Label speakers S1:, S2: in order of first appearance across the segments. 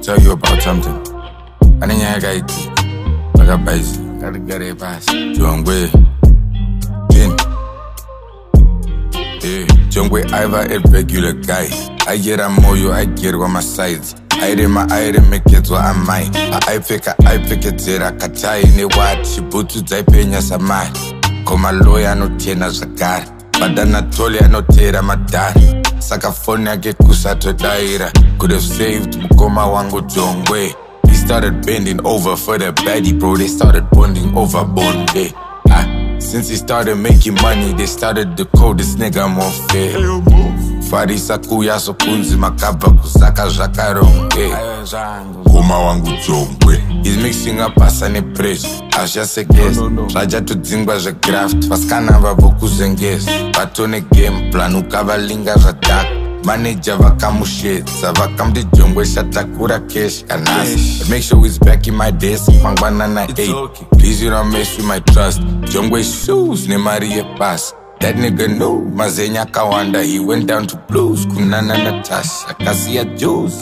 S1: tell you about something. I didn't hear a guy. I got base. Gotta get a pass. Jongwe. Jin. Yeah. Jongwe, I've a regular guy. I get a moyo, I get on my sides. I make it what I might. I pick it, Zera Katai, ne watch, Butu Zaipenya Samai. Come a lawyer, no tena Zakar. But then I told you, no tera Madar. Sakafonia get kusa to daira. Could have saved Mukoma Wango Jongwe. He started bending over for the baddie, bro. They started bonding over Bonde. Since he started making money, they started the coldest nigga more fair. Farisa kuya sokunzi makaba kusaka jakaronge. Kuma wangu Jongwe. He's mixing up asane presh. Asha se guess. Raja to dzingwa je graft. Faskana vaboku zenges. Batone game plan ukavalinga radak. Manager vakamushitsa vakamdi Jongwe shatakura cash kanas. But make sure he's back in my desk. Mangwana na 8. Please you don't mess with my trust. Jongwe shoes ne Maria pass. That nigga knew Mazenya Kawanda. He went down to blues. Kunana Natasha. Akasia juice.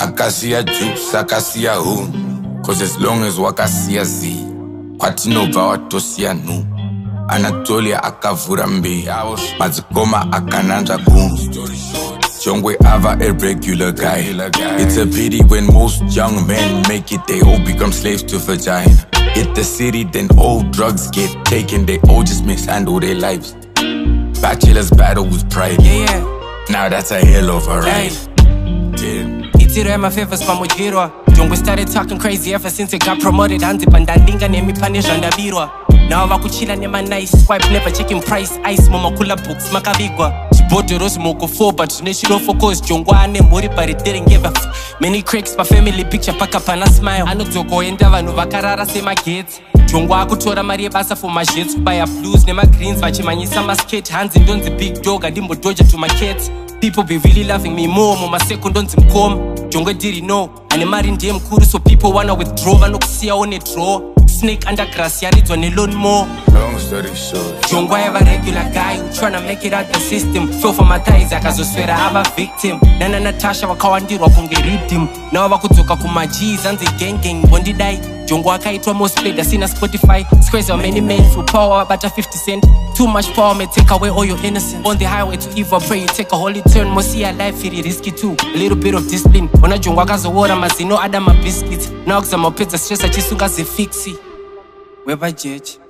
S1: Akasia hoon. Cause as long as wakasia zi. Kwatinova watosia nu. Anatolia akavura mbi. Mazikoma akananja goons. Jongwe Ava a regular guy. It's a pity when most young men make it, they all become slaves to vagina. Hit the city, then all drugs get taken, they all just mishandle their lives. Bachelor's battle with pride.
S2: Yeah.
S1: Now that's a hell of a ride.
S2: Itiro my favors from Mujirwa. Jongwe started talking crazy ever since it got promoted. Hanzi pandandinga nemi pane jandabirwa. Now vakuchila nema nice. Swipe never checking price. Ice mama kula books makabigwa. Botoros moko 4 but national focus Jongwane mori but it didn't give a f. Many cracks my family picture paka pana smile. Anotoko enda vanu vakarara sema kids. Jongwa kutora mari basa for my shits. Buy a blues nema greens vachimanyisa ma skate. Hands in donzi big dog adimbo doja to my kids. People be really loving me more. Mama second donzi mkom. Jongwe didn't know. Anemari ndiye mkuru so people wanna withdraw. Vanokusia on a draw. Snake under grass yarids on a loan more.
S1: Long story short,
S2: Jongwe have a regular guy who tryna make it out the system. Feel for my thighs akazoswera have a victim. Nana Natasha wakawandirwa kunge redeem. Now wakutoka kuma G's and the gang bondi die. Jongwe akaitwa most played asina Spotify. Squares how many men through power but a 50 cent. Too much power may take away all your innocence. On the highway to evil pray you take a holy turn. Must see a life very risky too. A little bit of discipline. Wana Jongwe akazowora mazino adama biscuits. Now kuzama pizza stress achisunga zifixi. Weba judge.